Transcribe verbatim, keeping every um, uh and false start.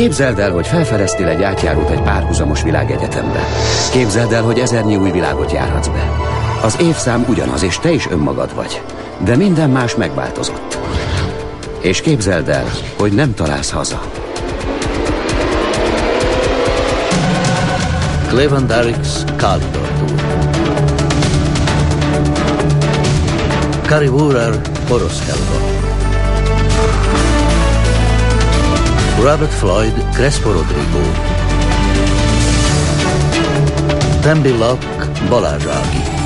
Képzeld el, hogy felfedeztél egy átjárót egy párhuzamos világegyetembe. Képzeld el, hogy ezernyi új világot járhatsz be. Az évszám ugyanaz, és te is önmagad vagy. De minden más megváltozott. És képzeld el, hogy nem találsz haza. Cleveland Darrix Kalidor Tour. Kari Woorer Orosz Helga. Robert Floyd Crespo Rodrigo. Tembi Locke Balázs Ági.